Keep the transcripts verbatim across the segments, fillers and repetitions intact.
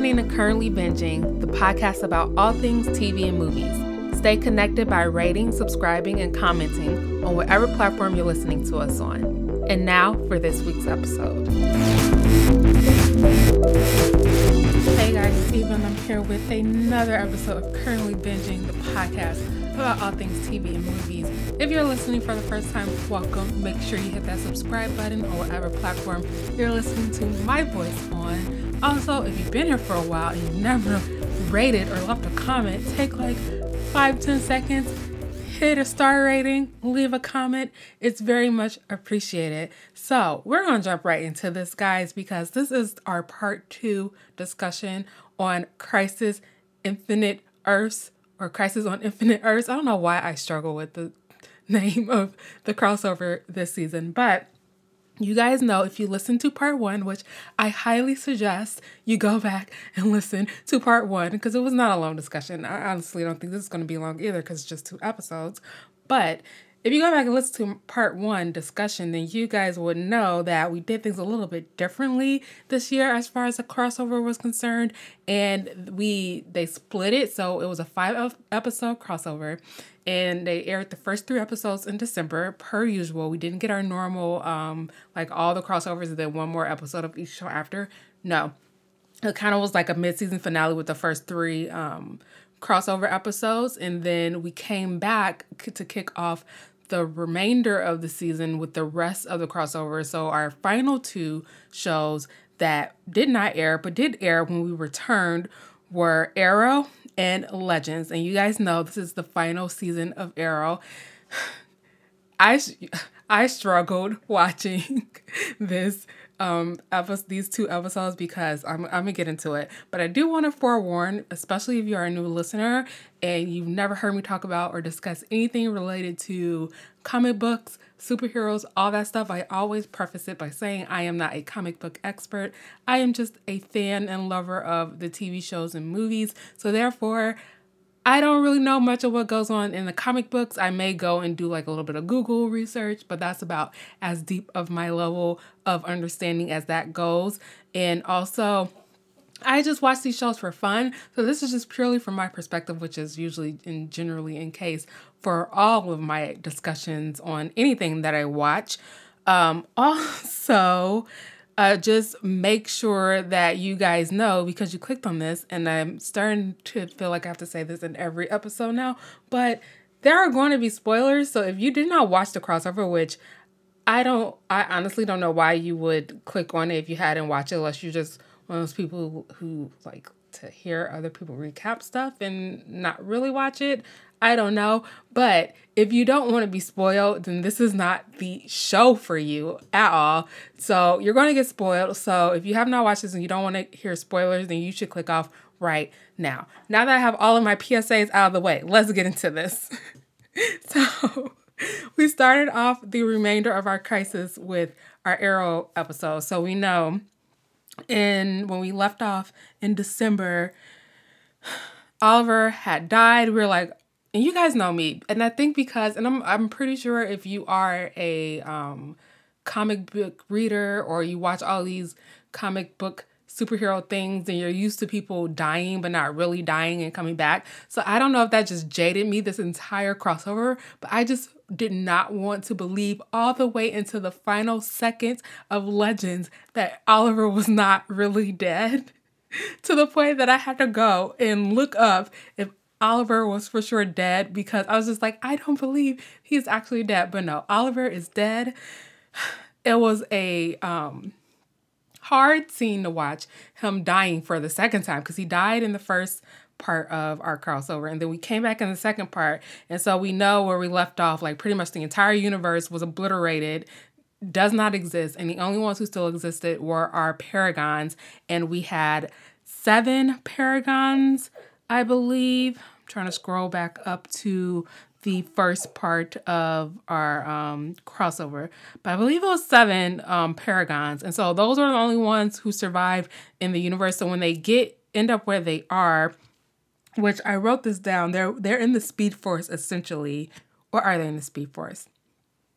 listening to Currently Binging, the podcast about all things T V and movies. Stay connected by rating, subscribing, and commenting on whatever platform you're listening to us on. And now for this week's episode. Hey guys, it's Steven. I'm here with another episode of Currently Binging, the podcast about all things T V and movies. If you're listening for the first time, welcome. Make sure you hit that subscribe button on whatever platform you're listening to my voice on. Also, if you've been here for a while and you've never rated or left a comment, take like five, ten seconds, hit a star rating, leave a comment. It's very much appreciated. So we're going to jump right into this, guys, because this is our part two discussion on Crisis Infinite Earths or Crisis on Infinite Earths. I don't know why I struggle with the name of the crossover this season, but you guys know if you listen to part one, which I highly suggest you go back and listen to part one because it was not a long discussion. I honestly don't think this is going to be long either because it's just two episodes. But if you go back and listen to part one discussion, then you guys would know that we did things a little bit differently this year as far as the crossover was concerned. And we they split it. So it was a five episode crossover. And they aired the first three episodes in December, per usual. We didn't get our normal, um, like all the crossovers and then one more episode of each show after. No. It kind of was like a mid-season finale with the first three um, crossover episodes. And then we came back to kick off the remainder of the season with the rest of the crossovers. So our final two shows that did not air, but did air when we returned were Arrow and Legends. And you guys know this is the final season of Arrow. I I struggled watching this um episode, these two episodes because I'm I'm gonna get into it. But I do want to forewarn, especially if you are a new listener and you've never heard me talk about or discuss anything related to comic books, superheroes, all that stuff. I always preface it by saying I am not a comic book expert. I am just a fan and lover of the T V shows and movies. So therefore, I don't really know much of what goes on in the comic books. I may go and do like a little bit of Google research, but that's about as deep of my level of understanding as that goes. And also, I just watch these shows for fun. So this is just purely from my perspective, which is usually and generally in case for all of my discussions on anything that I watch. Um, also, Uh, just make sure that you guys know, because you clicked on this, and I'm starting to feel like I have to say this in every episode now, but there are going to be spoilers. So if you did not watch the crossover, which I don't, I honestly don't know why you would click on it if you hadn't watched it, unless you're just one of those people who, who like to hear other people recap stuff and not really watch it. I don't know. But if you don't want to be spoiled, then this is not the show for you at all. So you're going to get spoiled. So if you have not watched this and you don't want to hear spoilers, then you should click off right now. Now that I have all of my P S As out of the way, let's get into this. So we started off the remainder of our crisis with our Arrow episode. So we know in when we left off in December, Oliver had died. We were like, and you guys know me, and I think because, and I'm I'm pretty sure if you are a um, comic book reader or you watch all these comic book superhero things and you're used to people dying but not really dying and coming back. So I don't know if that just jaded me this entire crossover, but I just did not want to believe all the way into the final seconds of Legends that Oliver was not really dead, to the point that I had to go and look up if Oliver was for sure dead, because I was just like, I don't believe he's actually dead. But no, Oliver is dead. It was a um, hard scene to watch him dying for the second time, because he died in the first part of our crossover, and then we came back in the second part, and so we know where we left off. Like pretty much the entire universe was obliterated, does not exist, and the only ones who still existed were our Paragons, and we had seven Paragons, I believe. I'm trying to scroll back up to the first part of our um, crossover, but I believe it was seven um, Paragons, and so those are the only ones who survived in the universe. So when they get end up where they are, which I wrote this down, they're they're in the Speed Force essentially, or are they in the Speed Force?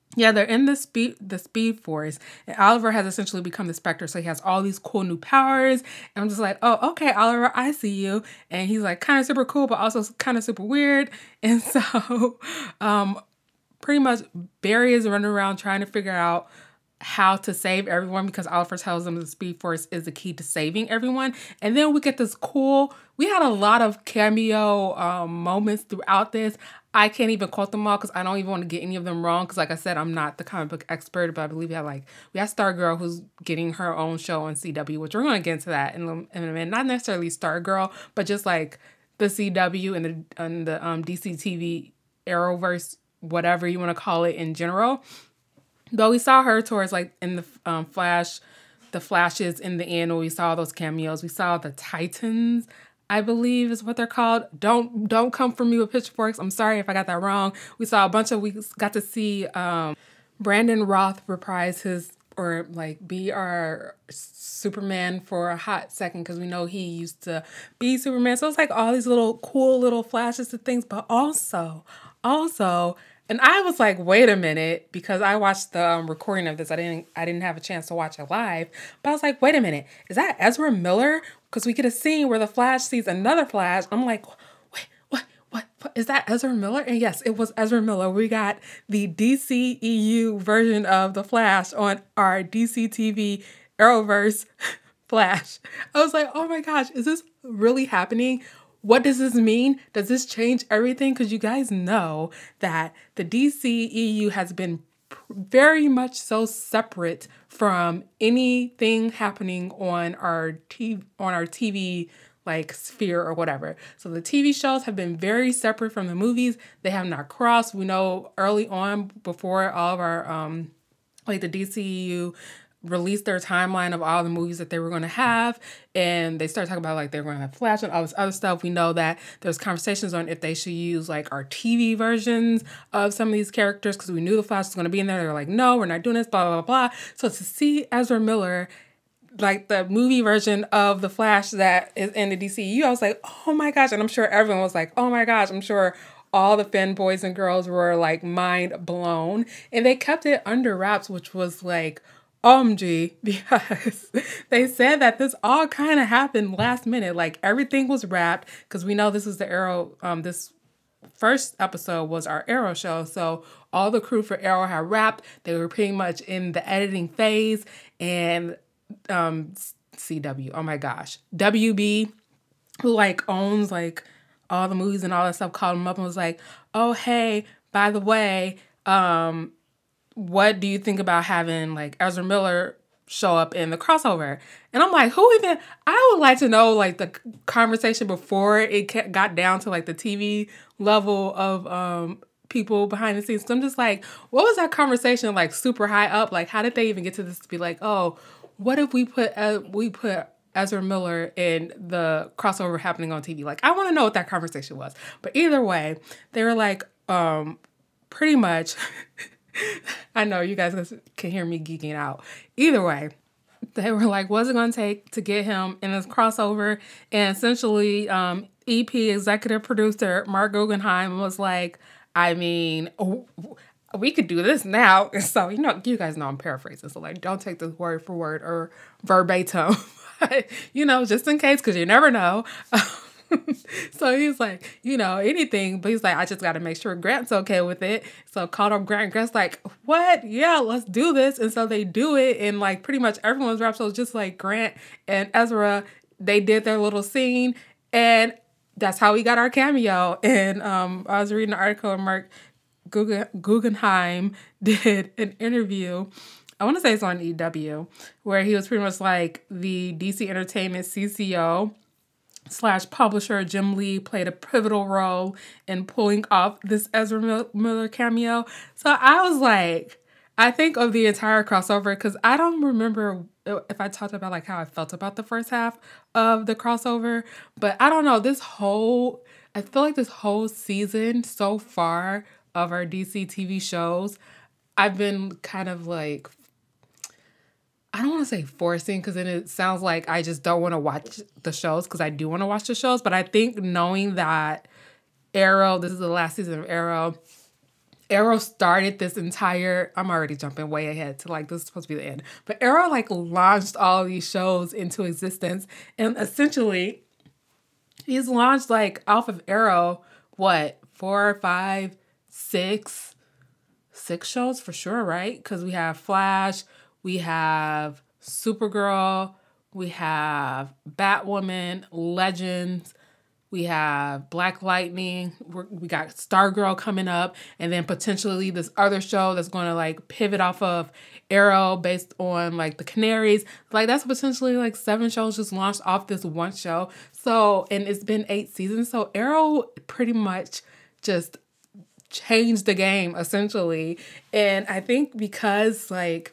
Yeah, they're in the speed the speed force, and Oliver has essentially become the Spectre. So he has all these cool new powers, and I'm just like, oh, okay, Oliver, I see you. And he's like kind of super cool, but also kind of super weird. And so, um, pretty much Barry is running around trying to figure out how to save everyone because Oliver tells them the Speed Force is the key to saving everyone. And then we get this cool, we had a lot of cameo um, moments throughout this. I can't even quote them all because I don't even want to get any of them wrong because like I said, I'm not the comic book expert, but I believe we have like, we have Stargirl who's getting her own show on C W, which we're going to get into that in a, in a minute. Not necessarily Stargirl, but just like the C W and the, and the um, D C T V Arrowverse, whatever you want to call it in general. Though we saw her towards like in the um, Flash, the Flashes in the end when we saw those cameos. We saw the Titans, I believe is what they're called. Don't don't come for me with pitchforks. I'm sorry if I got that wrong. We saw a bunch of, we got to see um, Brandon Roth reprise his, or like be our Superman for a hot second because we know he used to be Superman. So it's like all these little cool little flashes of things, but also, also, and I was like, wait a minute, because I watched the um, recording of this. I didn't I didn't have a chance to watch it live. But I was like, wait a minute, is that Ezra Miller? Because we get a scene where the Flash sees another Flash. I'm like, wait, what, what, what, is that Ezra Miller? And yes, it was Ezra Miller. We got the D C E U version of the Flash on our D C T V Arrowverse Flash. I was like, oh my gosh, is this really happening? What does this mean? Does this change everything? Because you guys know that the D C E U has been very much so separate from anything happening on our T V, on our T V like sphere or whatever. So the T V shows have been very separate from the movies. They have not crossed. We know early on before all of our um like the D C E U released their timeline of all the movies that they were going to have, and they started talking about like they were going to have Flash and all this other stuff. We know that there's conversations on if they should use like our T V versions of some of these characters because we knew the Flash was going to be in there. They were like, no, we're not doing this, blah, blah, blah, blah. So to see Ezra Miller, like the movie version of the Flash that is in the D C E U, I was like, oh my gosh. And I'm sure everyone was like, oh my gosh. I'm sure all the fanboys and girls were like mind blown, and they kept it under wraps, which was like, O M G, because they said that this all kind of happened last minute. Like everything was wrapped because we know this is the Arrow, um, this first episode was our Arrow show. So all the crew for Arrow had wrapped. They were pretty much in the editing phase, and um, C W, oh my gosh, W B, who like owns like all the movies and all that stuff, called him up and was like, oh, hey, by the way, um, what do you think about having like Ezra Miller show up in the crossover? And I'm like, who even, I would like to know like the conversation before it got down to like the T V level of um people behind the scenes. So I'm just like, what was that conversation like super high up? Like, how did they even get to this to be like, oh, what if we put, uh, we put Ezra Miller in the crossover happening on T V? Like, I want to know what that conversation was. But either way, they were like, um, pretty much, I know you guys can hear me geeking out. Either way, they were like, what's it going to take to get him in this crossover? And essentially, um, E P executive producer Mark Guggenheim was like, I mean, oh, we could do this now. And so, you know, you guys know I'm paraphrasing. So, like, don't take this word for word or verbatim. You know, just in case, because you never know. So he's like, you know, anything. But he's like, I just got to make sure Grant's okay with it. So called up Grant. And Grant's like, what? Yeah, let's do this. And so they do it. And like pretty much everyone's rap. So it's just like Grant and Ezra, they did their little scene. And that's how we got our cameo. And um, I was reading an article and Mark Guggenheim did an interview. I want to say it's on E W, where he was pretty much like the D C Entertainment C C O slash publisher. Jim Lee played a pivotal role in pulling off this Ezra Miller cameo. So I was like, I think of the entire crossover, because I don't remember if I talked about like how I felt about the first half of the crossover, but I don't know, this whole, I feel like this whole season so far of our D C T V shows, I've been kind of like, I don't want to say forcing, because then it sounds like I just don't want to watch the shows, because I do want to watch the shows. But I think knowing that Arrow, this is the last season of Arrow, Arrow started this entire, I'm already jumping way ahead to like, this is supposed to be the end. But Arrow like launched all of these shows into existence. And essentially, he's launched like off of Arrow, what, four, five, six, six shows for sure, right? Because we have Flash, we have Supergirl, we have Batwoman, Legends, we have Black Lightning. We're, we got Stargirl coming up. And then potentially this other show that's going to like pivot off of Arrow based on like the Canaries. Like that's potentially like seven shows just launched off this one show. So, and it's been eight seasons. So Arrow pretty much just changed the game essentially. And I think because like,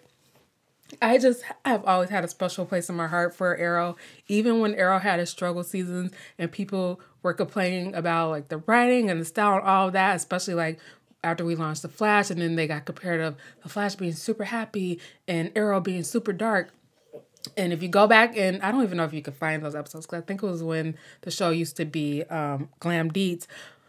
I just have always had a special place in my heart for Arrow. Even when Arrow had its struggle seasons and people were complaining about like the writing and the style and all of that, especially like after we launched The Flash and then they got compared of The Flash being super happy and Arrow being super dark. And if you go back and I don't even know if you can find those episodes because I think it was when the show used to be um, Glam Deets.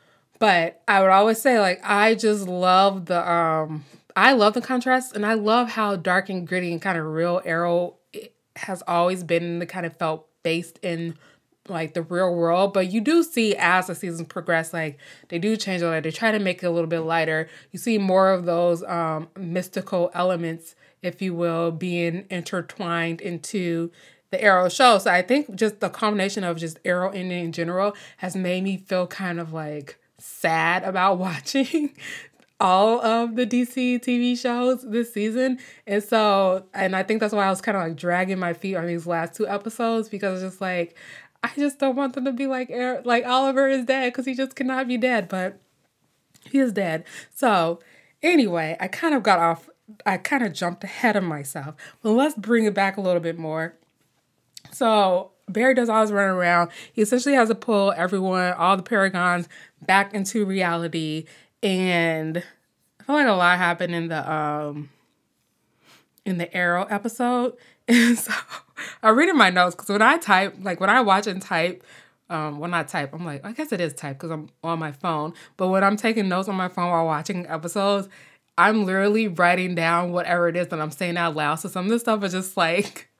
But I would always say like I just love the... Um, I love the contrast and I love how dark and gritty and kind of real Arrow has always been the kind of felt based in like the real world. But you do see as the seasons progress, like they do change a lot. They try to make it a little bit lighter. You see more of those um, mystical elements, if you will, being intertwined into the Arrow show. So I think just the combination of just Arrow ending in general has made me feel kind of like sad about watching all of the D C T V shows this season. And so, and I think that's why I was kind of like dragging my feet on these last two episodes because it's just like, I just don't want them to be like, like Oliver is dead because he just cannot be dead, but he is dead. So anyway, I kind of got off, I kind of jumped ahead of myself. But let's bring it back a little bit more. So Barry does always run around. He essentially has to pull everyone, all the Paragons, back into reality. And I feel like a lot happened in the um in the Arrow episode. And so I read in my notes because when I type, like when I watch and type, um, when I type, I'm like, I guess it is type because I'm on my phone. But when I'm taking notes on my phone while watching episodes, I'm literally writing down whatever it is that I'm saying out loud. So some of this stuff is just like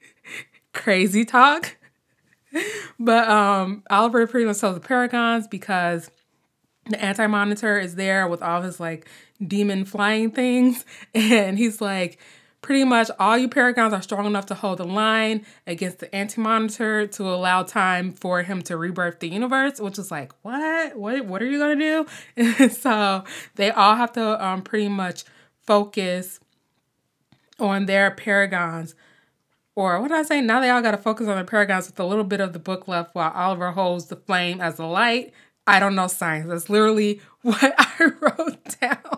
crazy talk. But um, Oliver pretty much tells the Paragons because the Anti-Monitor is there with all his like demon flying things. And he's like, pretty much all you Paragons are strong enough to hold the line against the Anti-Monitor to allow time for him to rebirth the universe, which is like, what? What, what are you going to do? And so they all have to um, pretty much focus on their Paragons. Or what did I say? Now they all got to focus on their Paragons with a little bit of the book left while Oliver holds the flame as the light. I don't know science. That's literally what I wrote down.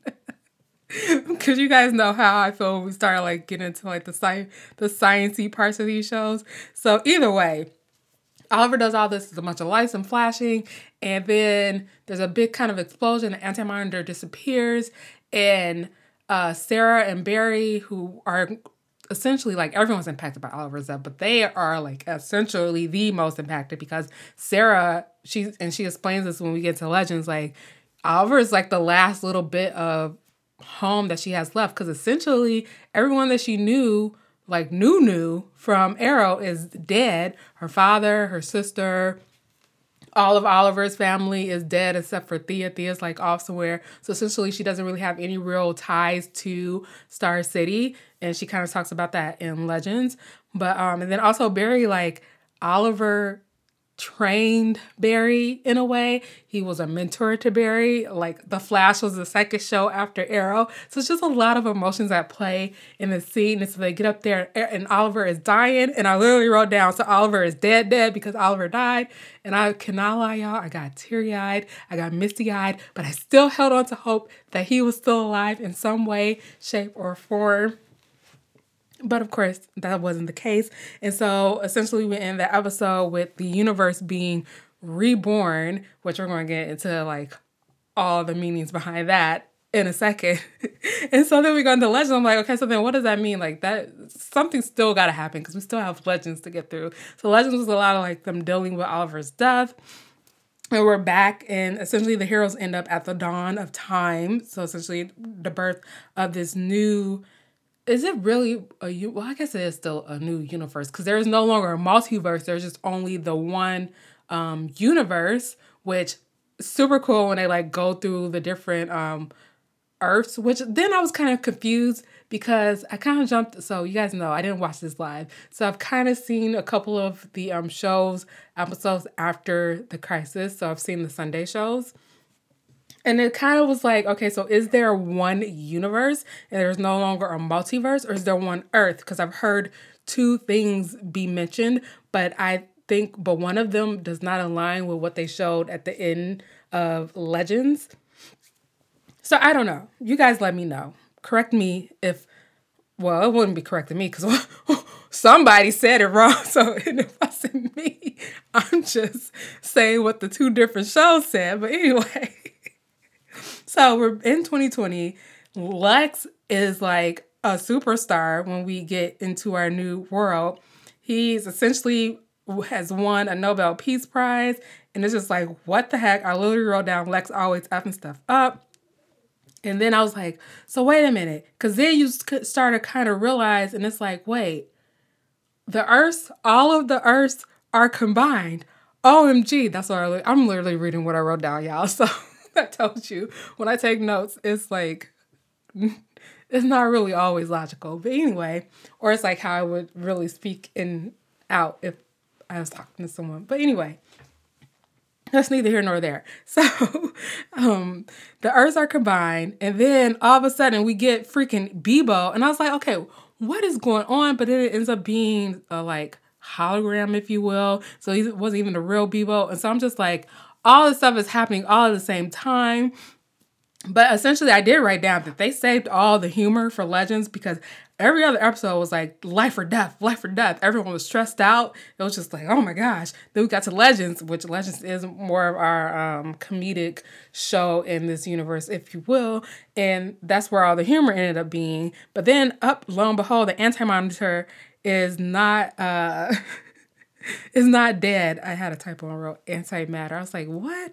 Because you guys know how I feel when we start like getting into like the sci- the sciencey parts of these shows. So either way, Oliver does all this. There's a bunch of lights and flashing. And then there's a big kind of explosion. The Anti-Monitor disappears. And uh, Sarah and Barry, who are essentially like everyone's impacted by Oliver's death, but they are like essentially the most impacted because Sarah, she and she explains this when we get to Legends, like Oliver is like the last little bit of home that she has left because essentially everyone that she knew, like knew knew from Arrow is dead. Her father, her sister, all of Oliver's family is dead except for Thea. Thea's like off somewhere. So essentially she doesn't really have any real ties to Star City. And she kind of talks about that in Legends. But, um, and then also Barry, like Oliver trained Barry in a way. He was a mentor to Barry. Like The Flash was the second show after Arrow. So it's just a lot of emotions at play in the scene. And so they get up there and Oliver is dying. And I literally wrote down, so Oliver is dead, dead because Oliver died. And I cannot lie, y'all. I got teary-eyed. I got misty-eyed. But I still held on to hope that he was still alive in some way, shape, or form. But of course, that wasn't the case. And so essentially we end the episode with the universe being reborn, which we're going to get into like all the meanings behind that in a second. And so then we go into Legends. I'm like, okay, so then what does that mean? Like that, something still got to happen because we still have Legends to get through. So Legends was a lot of like them dealing with Oliver's death. And we're back, and essentially the heroes end up at the dawn of time. So essentially the birth of this new, is it really a, well, I guess it is still a new universe, because there is no longer a multiverse. There's just only the one um, universe, which is super cool when they like go through the different um, Earths, which then I was kind of confused because I kind of jumped. So you guys know I didn't watch this live. So I've kind of seen a couple of the um shows, episodes after the crisis. So I've seen the Sunday shows. And it kind of was like, okay, so is there one universe and there's no longer a multiverse, or is there one Earth? Because I've heard two things be mentioned, but I think, but one of them does not align with what they showed at the end of Legends. So I don't know. You guys let me know. Correct me if, well, it wouldn't be correcting me because somebody said it wrong. So if it wasn't me, I'm just saying what the two different shows said. But anyway, so we're in twenty twenty. Lex is like a superstar when we get into our new world. He's essentially has won a Nobel Peace Prize. And it's just like, what the heck? I literally wrote down Lex always effing stuff up. And then I was like, so wait a minute. Because then you start to kind of realize, and it's like, wait, the Earths, all of the Earths are combined. O M G. That's what I, I'm literally reading what I wrote down, y'all. So I told you, when I take notes, it's like, it's not really always logical. But anyway, or it's like how I would really speak in out if I was talking to someone. But anyway. That's neither here nor there. So um, the Earths are combined, and then all of a sudden we get freaking Bebo, and I was like, okay, what is going on? But then it ends up being a like hologram, if you will. So he wasn't even the real Bebo, and so I'm just like, all this stuff is happening all at the same time. But essentially, I did write down that they saved all the humor for Legends because every other episode was like life or death, life or death. Everyone was stressed out. It was just like, oh my gosh. Then we got to Legends, which Legends is more of our um, comedic show in this universe, if you will. And that's where all the humor ended up being. But then up, lo and behold, the Anti-Monitor is not... Uh, is not dead. I had a typo and wrote antimatter. I was like, what?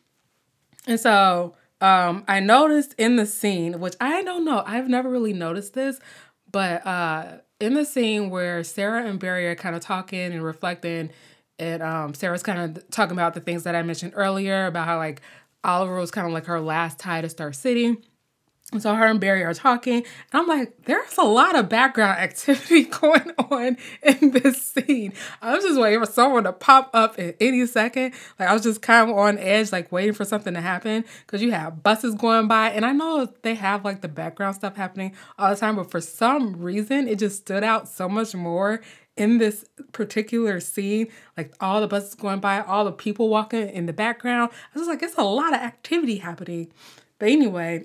And so... Um, I noticed in the scene, which I don't know, I've never really noticed this, but uh, in the scene where Sarah and Barry are kind of talking and reflecting, and um, Sarah's kind of talking about the things that I mentioned earlier about how like Oliver was kind of like her last tie to Star City. And so her and Barry are talking, and I'm like, there's a lot of background activity going on in this scene. I was just waiting for someone to pop up at any second. Like, I was just kind of on edge, like, waiting for something to happen, because you have buses going by, and I know they have, like, the background stuff happening all the time, but for some reason, it just stood out so much more in this particular scene. Like, all the buses going by, all the people walking in the background. I was just like, it's a lot of activity happening. But anyway...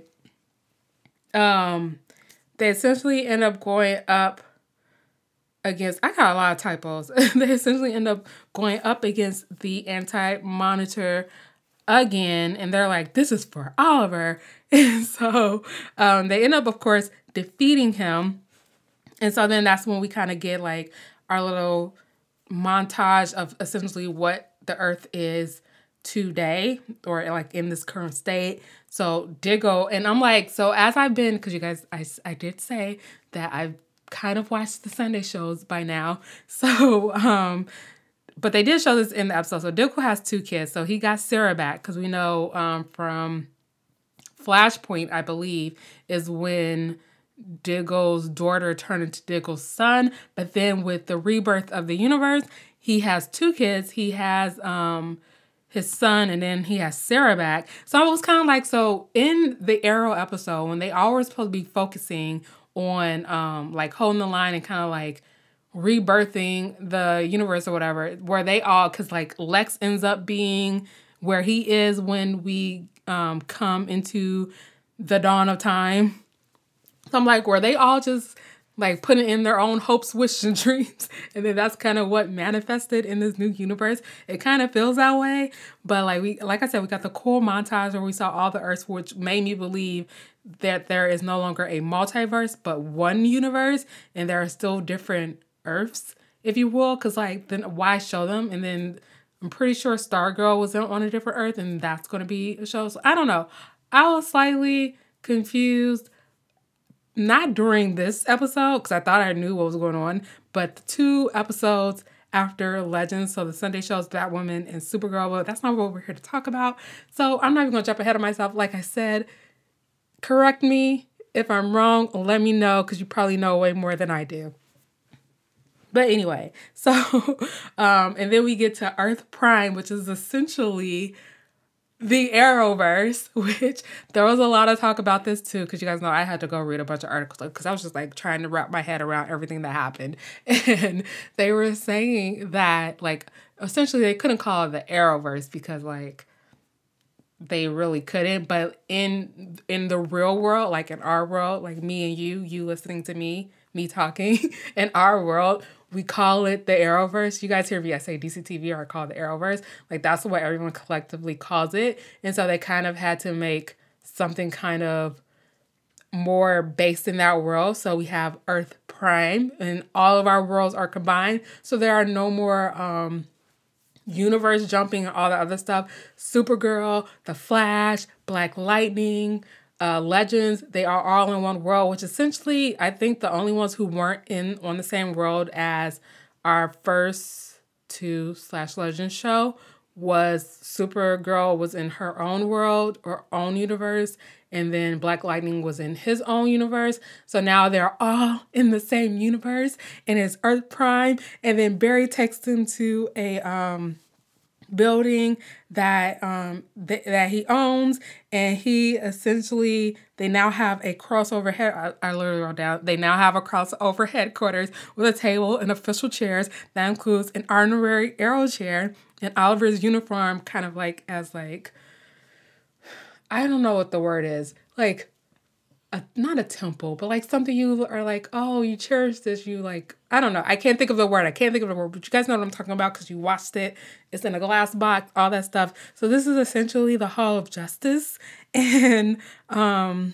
Um, they essentially end up going up against, I got a lot of typos. They essentially end up going up against the Anti-Monitor again. And they're like, this is for Oliver. And so um, they end up, of course, defeating him. And so then that's when we kind of get like our little montage of essentially what the Earth is today, or like in this current state. So Diggle, and I'm like, so as I've been, because you guys, I, I did say that I've kind of watched the Sunday shows by now. So, um, but they did show this in the episode. So Diggle has two kids. So he got Sarah back, because we know um, from Flashpoint, I believe, is when Diggle's daughter turned into Diggle's son. But then with the rebirth of the universe, he has two kids. He has um, his son, and then he has Sarah back. So I was kind of like, so in the Arrow episode, when they all were supposed to be focusing on um, like holding the line and kind of like rebirthing the universe or whatever, where they all, because like Lex ends up being where he is when we um, come into the dawn of time. So I'm like, were they all just like putting in their own hopes, wishes, and dreams? And then that's kind of what manifested in this new universe. It kind of feels that way. But like we, like I said, we got the cool montage where we saw all the Earths, which made me believe that there is no longer a multiverse, but one universe. And there are still different Earths, if you will. Because like, then why show them? And then I'm pretty sure Stargirl was on a different Earth, and that's going to be a show. So I don't know. I was slightly confused, not during this episode, because I thought I knew what was going on, but the two episodes after Legends, so the Sunday shows Batwoman and Supergirl, but that's not what we're here to talk about. So I'm not even going to jump ahead of myself. Like I said, correct me if I'm wrong. Let me know, because you probably know way more than I do. But anyway, so, um, and then we get to Earth Prime, which is essentially the Arrowverse, which there was a lot of talk about this too, because you guys know I had to go read a bunch of articles because I was just like trying to wrap my head around everything that happened. And they were saying that, like, essentially they couldn't call it the Arrowverse because, like, they really couldn't. But in in the real world, like in our world, like me and you, you listening to me, me talking, in our world, we call it the Arrowverse. You guys hear me, I say D C T V, or I call it the Arrowverse. Like, that's what everyone collectively calls it. And so they kind of had to make something kind of more based in that world. So we have Earth Prime, and all of our worlds are combined. So there are no more um, universe jumping and all that other stuff. Supergirl, The Flash, Black Lightning, Uh, Legends, they are all in one world, which essentially, I think the only ones who weren't in on the same world as our first two slash Legends show was Supergirl was in her own world or own universe, and then Black Lightning was in his own universe. So now they're all in the same universe, and it's Earth Prime, and then Barry takes them to a um building that um th- that he owns, and he essentially they now have a crossover head I, I literally wrote down they now have a crossover headquarters with a table and official chairs that includes an honorary Arrow chair and Oliver's uniform, kind of like as like, I don't know what the word is, like a, not a temple, but like something you are like, oh, you cherish this, you like, I don't know. I can't think of the word. I can't think of the word, but you guys know what I'm talking about because you watched it. It's in a glass box, all that stuff. So this is essentially the Hall of Justice. And um,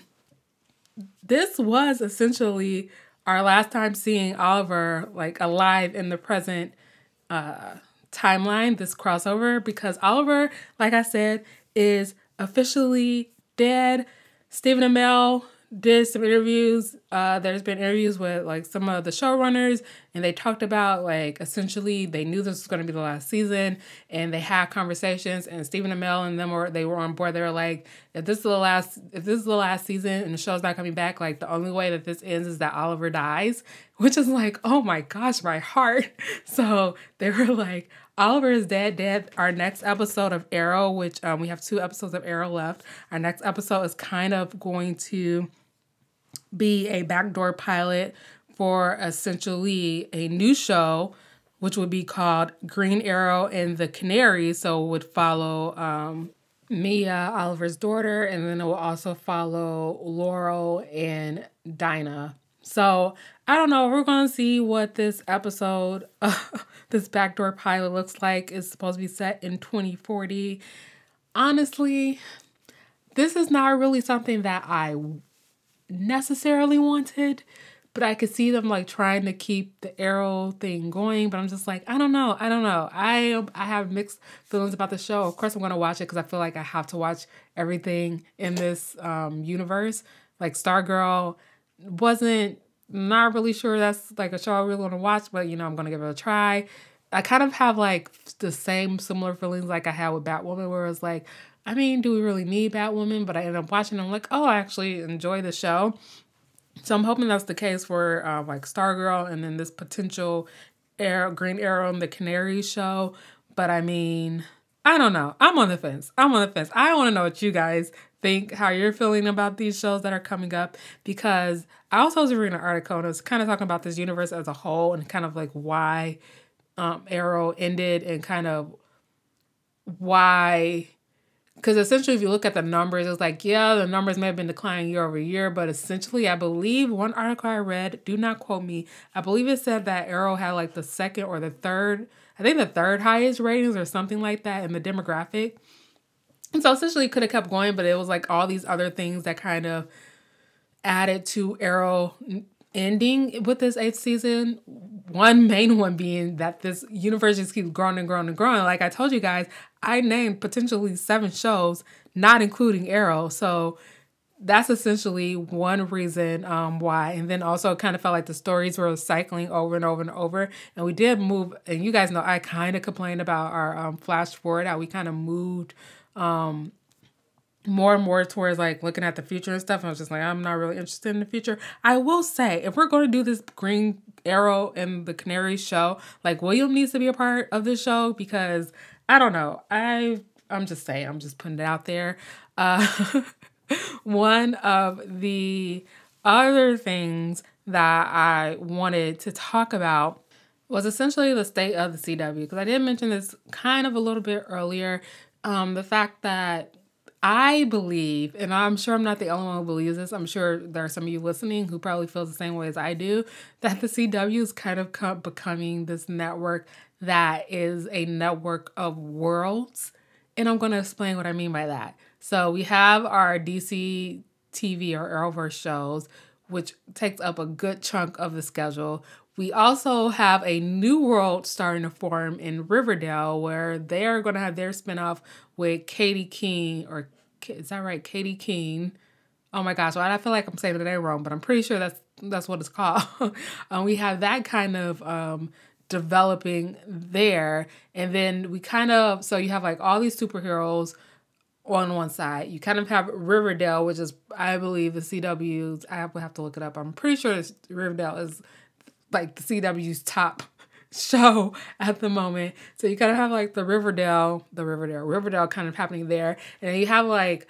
this was essentially our last time seeing Oliver like alive in the present uh, timeline, this crossover, because Oliver, like I said, is officially dead. Stephen Amell did some interviews. Uh, there's been interviews with like some of the showrunners, and they talked about like essentially they knew this was going to be the last season, and they had conversations. And Stephen Amell and them were they were on board. They were like, if this is the last, if this is the last season and the show's not coming back, like the only way that this ends is that Oliver dies, which is like, oh my gosh, my heart. So they were like, Oliver is dead, dead. Our next episode of Arrow, which um, we have two episodes of Arrow left. Our next episode is kind of going to be a backdoor pilot for essentially a new show, which would be called Green Arrow and the Canaries. So it would follow um, Mia, Oliver's daughter, and then it will also follow Laurel and Dinah. So I don't know. We're going to see what this episode, uh, this backdoor pilot looks like. It's supposed to be set in twenty forty. Honestly, this is not really something that I necessarily wanted, but I could see them like trying to keep the Arrow thing going. But I'm just like, I don't know. I don't know. I I have mixed feelings about the show. Of course, I'm going to watch it because I feel like I have to watch everything in this um, universe. Like Stargirl wasn't not really sure that's like a show I really want to watch, but you know, I'm going to give it a try. I kind of have like the same similar feelings like I had with Batwoman, where it's like, I mean, do we really need Batwoman? But I end up watching and I'm like, oh, I actually enjoy the show. So I'm hoping that's the case for uh, like Stargirl and then this potential Arrow, Green Arrow and the Canary show. But I mean, I don't know. I'm on the fence. I'm on the fence. I want to know what you guys think, how you're feeling about these shows that are coming up, because I also was reading an article and it was kind of talking about this universe as a whole and kind of like why um, Arrow ended and kind of why, because essentially if you look at the numbers, it's like, yeah, the numbers may have been declining year over year, but essentially I believe one article I read, do not quote me, I believe it said that Arrow had like the second or the third, I think the third highest ratings or something like that in the demographic. And so essentially it could have kept going, but it was like all these other things that kind of added to Arrow ending with this eighth season. One main one being that this universe just keeps growing and growing and growing. Like I told you guys, I named potentially seven shows, not including Arrow. So that's essentially one reason um, why. And then also kind of felt like the stories were cycling over and over and over. And we did move, and you guys know I kind of complained about our um, flash forward, how we kind of moved um, more and more towards like looking at the future and stuff. And I was just like, I'm not really interested in the future. I will say, if we're going to do this Green Arrow and the Canary show, like William needs to be a part of this show because I don't know. I, I'm just saying, I'm just putting it out there. Uh, one of the other things that I wanted to talk about was essentially the state of the C W. Because I did mention this kind of a little bit earlier. Um, the fact that I believe, and I'm sure I'm not the only one who believes this, I'm sure there are some of you listening who probably feel the same way as I do, that the C W is kind of come, becoming this network that is a network of worlds. And I'm going to explain what I mean by that. So we have our D C T V or Arrowverse shows, which takes up a good chunk of the schedule. We also have a new world starting to form in Riverdale where they're going to have their spinoff with Katie Keene, or is that right? Katie Keene. Oh my gosh, well, I feel like I'm saying the name wrong, but I'm pretty sure that's that's what it's called. um, we have that kind of um, developing there. And then we kind of, so you have like all these superheroes on one side. You kind of have Riverdale, which is, I believe, the C W's, I would have to look it up. I'm pretty sure it's, Riverdale is like the C W's top show at the moment. So you kind of have like the Riverdale, the Riverdale, Riverdale kind of happening there. And then you have like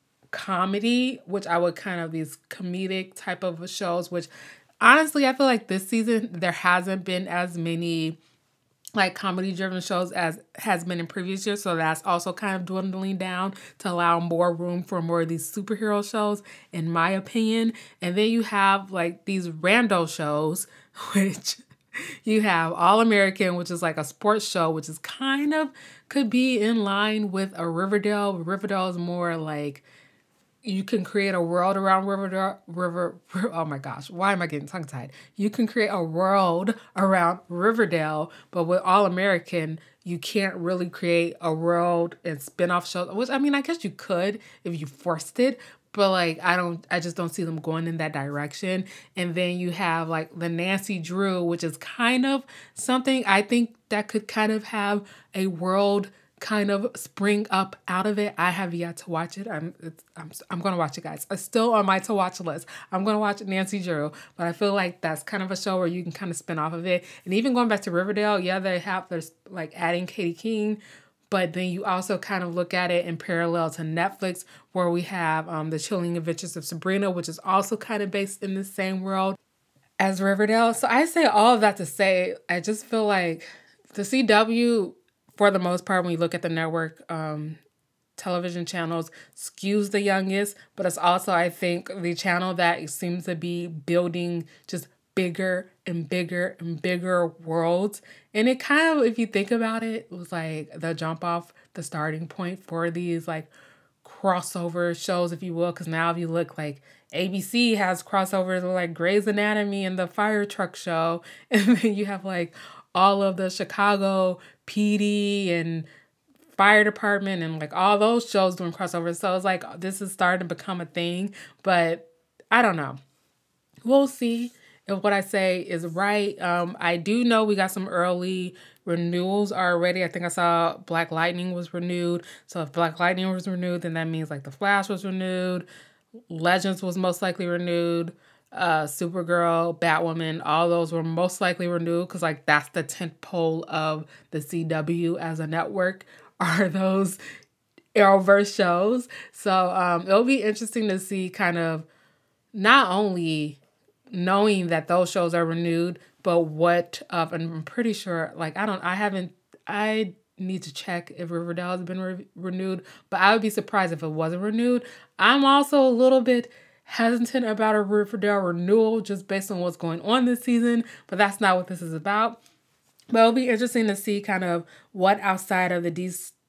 comedy, which I would kind of, these comedic type of shows, which honestly, I feel like this season, there hasn't been as many like comedy driven shows as has been in previous years. So that's also kind of dwindling down to allow more room for more of these superhero shows, in my opinion. And then you have like these rando shows, which you have All American, which is like a sports show, which is kind of could be in line with a Riverdale. Riverdale is more like, you can create a world around Riverdale, River, oh my gosh, why am I getting tongue-tied? You can create a world around Riverdale, but with All American, you can't really create a world and spin-off shows, which, I mean, I guess you could if you forced it, but like, I don't, I just don't see them going in that direction. And then you have like the Nancy Drew, which is kind of something I think that could kind of have a world kind of spring up out of it. I have yet to watch it. I'm it's, I'm I'm gonna watch it, guys. It's still on my to watch list. I'm gonna watch Nancy Drew, but I feel like that's kind of a show where you can kind of spin off of it. And even going back to Riverdale, yeah, they have there's like adding Katie Keene, but then you also kind of look at it in parallel to Netflix, where we have um, The Chilling Adventures of Sabrina, which is also kind of based in the same world as Riverdale. So I say all of that to say, I just feel like the C W, for the most part, when you look at the network um, television channels, skews the youngest, but it's also, I think, the channel that seems to be building just bigger and bigger and bigger worlds. And it kind of, if you think about it, it was like the jump off, the starting point for these like crossover shows, if you will, because now if you look, like A B C has crossovers with like Grey's Anatomy and the Fire Truck Show, and then you have like all of the Chicago P D and fire department and like all those shows doing crossovers. So it's like, this is starting to become a thing, but I don't know. We'll see if what I say is right. Um, I do know we got some early renewals already. I think I saw Black Lightning was renewed. So if Black Lightning was renewed, then that means like The Flash was renewed. Legends was most likely renewed. Uh, Supergirl, Batwoman, all those were most likely renewed because like that's the tent pole of the C W as a network, are those Arrowverse shows. So um, it'll be interesting to see kind of not only knowing that those shows are renewed, but what of, and I'm pretty sure, like, I don't, I haven't, I need to check if Riverdale has been re- renewed, but I would be surprised if it wasn't renewed. I'm also a little bit hesitant about a Riverdale renewal just based on what's going on this season, but that's not what this is about. But it'll be interesting to see kind of what outside of the D-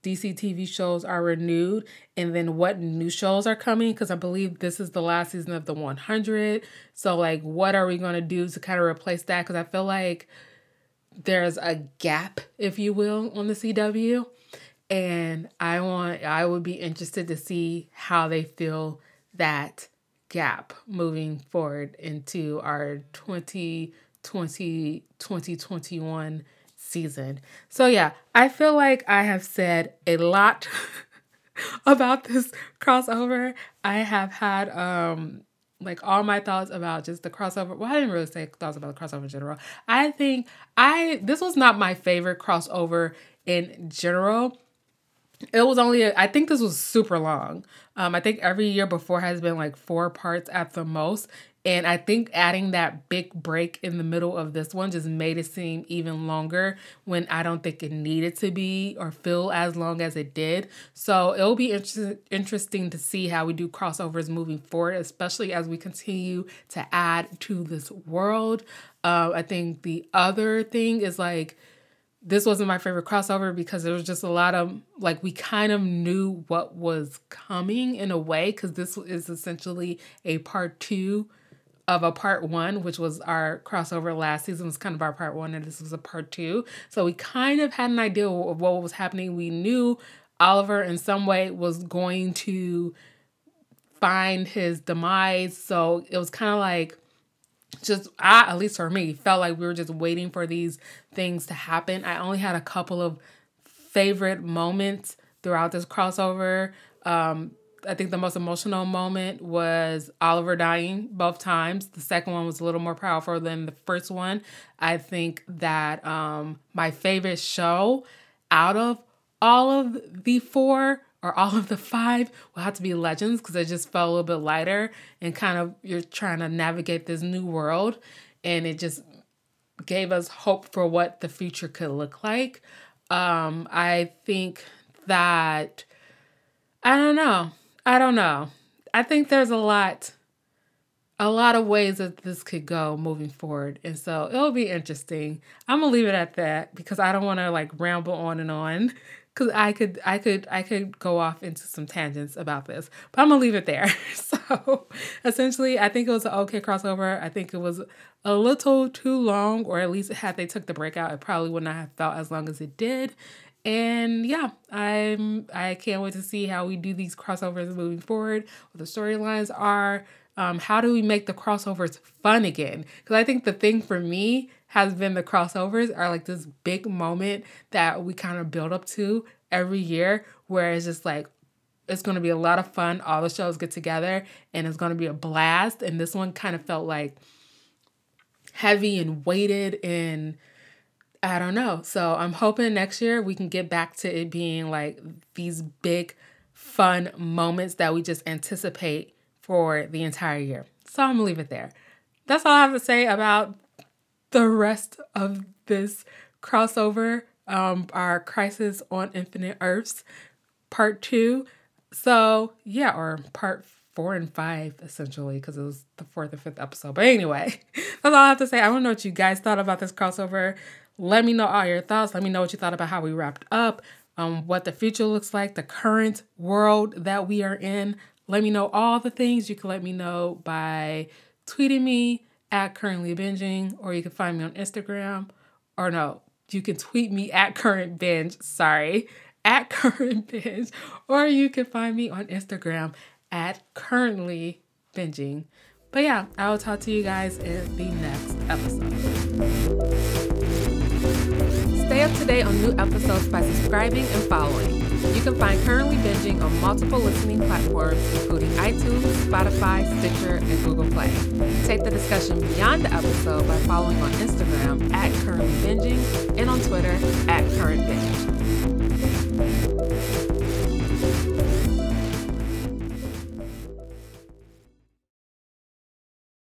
D C T V shows are renewed and then what new shows are coming, because I believe this is the last season of the one hundred. So like, what are we going to do to kind of replace that? Because I feel like there's a gap, if you will, on the C W. And I want, I would be interested to see how they fill that gap moving forward into our twenty twenty, twenty twenty-one season. So yeah, I feel like I have said a lot about this crossover. I have had um like all my thoughts about just the crossover. Well, I didn't really say thoughts about the crossover in general. I think I this was not my favorite crossover in general. It was only, a, I think this was super long. Um, I think every year before has been like four parts at the most. And I think adding that big break in the middle of this one just made it seem even longer when I don't think it needed to be or feel as long as it did. So it'll be inter- interesting to see how we do crossovers moving forward, especially as we continue to add to this world. Uh, I think the other thing is like, this wasn't my favorite crossover because there was just a lot of, like, we kind of knew what was coming in a way, because this is essentially a part two of a part one, which was our crossover last season was kind of our part one, and this was a part two. So we kind of had an idea of what was happening. We knew Oliver in some way was going to find his demise. So it was kind of like, just, I, at least for me, felt like we were just waiting for these things to happen. I only had a couple of favorite moments throughout this crossover. Um, I think the most emotional moment was Oliver dying both times. The second one was a little more powerful than the first one. I think that um, my favorite show out of all of the four or all of the five will have to be Legends, because it just felt a little bit lighter and kind of you're trying to navigate this new world, and it just gave us hope for what the future could look like. Um, I think that, I don't know. I don't know. I think there's a lot, a lot of ways that this could go moving forward. And so it'll be interesting. I'm going to leave it at that because I don't want to like ramble on and on. Cause I could, I could, I could go off into some tangents about this, but I'm gonna leave it there. So essentially, I think it was an okay crossover. I think it was a little too long, or at least had they took the break out, it probably would not have felt as long as it did. And yeah, I'm, I can't wait to see how we do these crossovers moving forward, what the storylines are. Um, how do we make the crossovers fun again? Because I think the thing for me has been the crossovers are like this big moment that we kind of build up to every year, where it's just like, it's going to be a lot of fun. All the shows get together and it's going to be a blast. And this one kind of felt like heavy and weighted, and I don't know. So I'm hoping next year we can get back to it being like these big fun moments that we just anticipate for the entire year. So I'm gonna leave it there. That's all I have to say about the rest of this crossover, um, our Crisis on Infinite Earths part two. So yeah, or part four and five essentially, because it was the fourth or fifth episode. But anyway, that's all I have to say. I want to know what you guys thought about this crossover. Let me know all your thoughts. Let me know what you thought about how we wrapped up, um, what the future looks like, the current world that we are in. Let me know all the things. You can let me know by tweeting me at Currently Binging, or you can find me on Instagram. Or no, you can tweet me at Current Binge. Sorry, at Current Binge. Or you can find me on Instagram at Currently Binging. But yeah, I will talk to you guys in the next episode. Stay up to date on new episodes by subscribing and following. You can find Currently Binging on multiple listening platforms, including iTunes, Spotify, Stitcher, and Google Play. Take the discussion beyond the episode by following on Instagram at Currently Binging and on Twitter at Current